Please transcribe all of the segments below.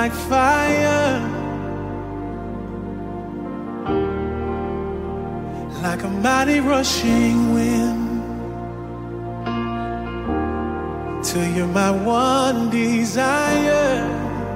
like fire, like a mighty rushing wind. Till you're my one desire.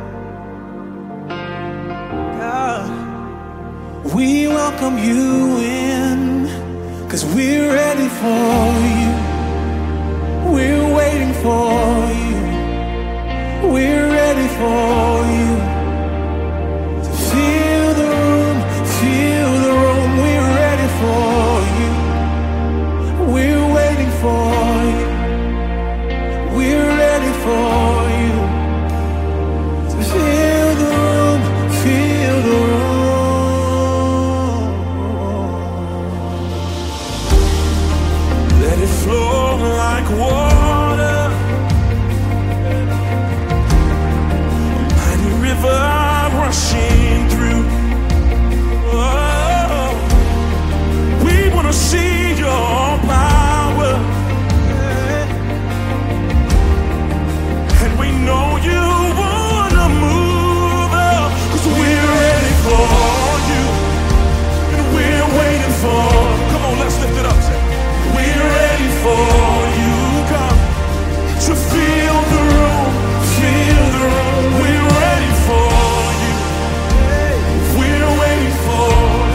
God, we welcome you in, 'cause we're ready for you. We're waiting for you. We're ready for you to feel the room, feel the room. We're ready for you. We're waiting for you. We're ready for you to feel the room, feel the room. Let it flow like water, a mighty river rushing through. Oh, we wanna see your power. We know you wanna move out, 'cause we're ready for you, and we're waiting for. Come on, let's lift it up. We're ready for you, come to feel the room, feel the room. We're ready for you. We're waiting for.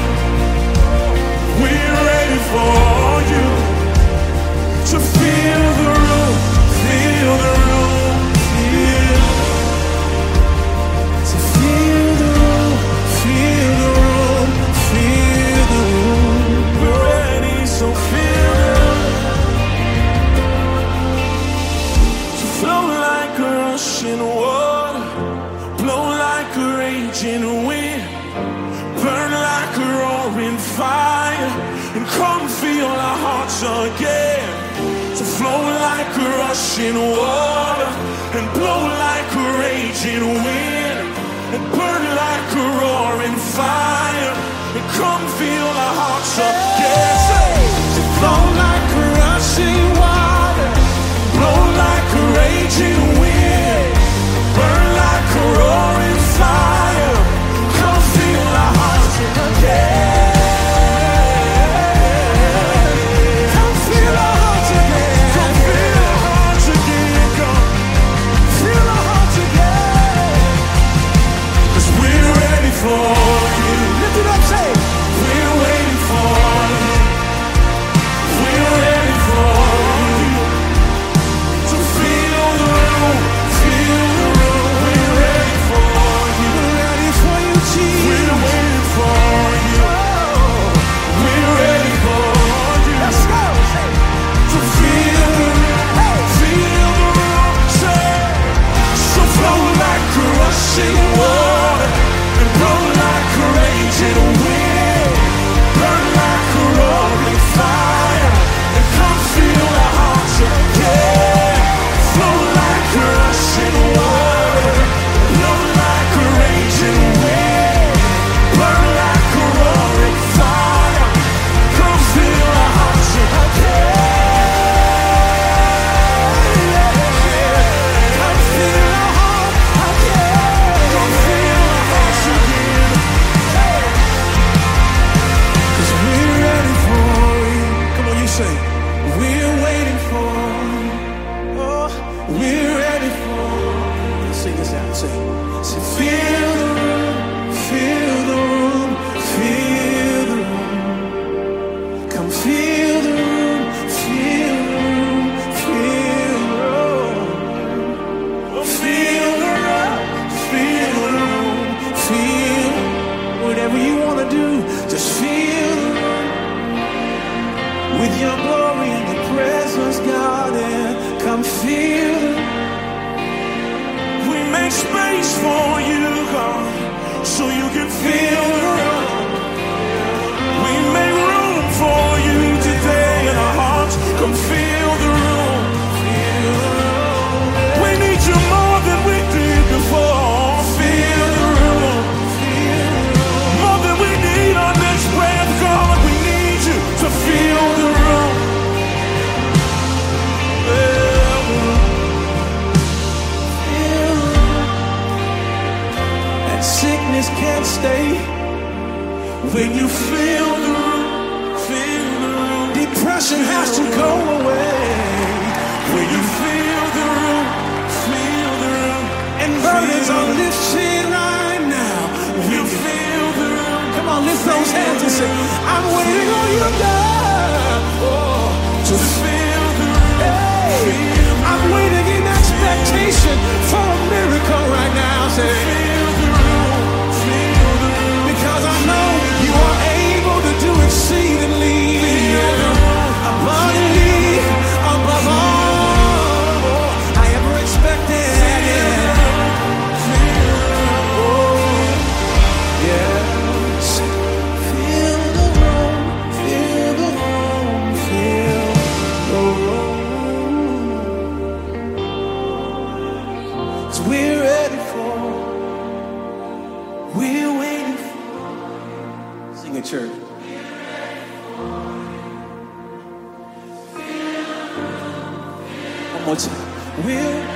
We're ready for you to feel the room, feel the room. Water, blow like a raging wind, burn like a roaring fire, and come feel our hearts again. To flow like a rushing water, and blow like a raging wind, and burn like a roaring fire, and come feel our hearts again. To flow like a rushing water, blow like a raging wind, burn like a roaring fire, come feel our hearts again. Come feel our hearts again. Come feel our hearts again. Come feel our hearts again. 'Cause we're ready for you. Lift it up, say, we're waiting for you. We're ready for you to feel the room, feel the room. We're ready for you. We're ready for you, Jesus. We're waiting for you. We're ready for you. Let's go. To feel the room, feel the room. Say, so flow like a rushing water, and blow like a raging wind, burn like a roaring fire, and come feel our hearts again. Flow like a rushing water, blow like a raging wind, burn like a roaring fire, come feel our hearts again. Come feel our hearts again. Come feel our hearts again. 'Cause we're ready for you. Come on, you say, we're waiting for you. Oh, we're ready for you. Let's sing this out. Say, feel the room, feel the room, feel the room. Come feel the room, feel the room, feel the room. Feel the room, feel the room, feel whatever you want to do. Just feel the room with your glory and your presence, God, and come feel the room. We make space for you, God, so you can feel the room. We make room for you today in our hearts. Come feel the room. We need you more than we did before. Feel the room. More than we need our next breath, God. We need you to feel the room. just can't stay. When you feel the room, depression has to go away. When you feel the room, and burdens are lifted right now. When you feel the room, come on, lift those hands and say, I'm waiting on you, God. Oh, to feel the room. Hey, I'm waiting in expectation for a miracle right now. Say, feel the room, because I know you are able to do exceedingly abundantly above all I ever expected. Oh, yes. Feel the room, feel the room, feel the room. 'Cause we're ready for, we're waiting for. Sing it, church. One more time. We're